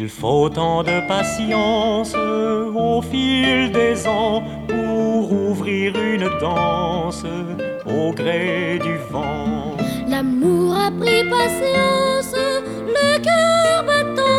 faut tant de patience au fil des ans pour ouvrir une danse au gré du vent. L'amour a pris patience, le cœur battant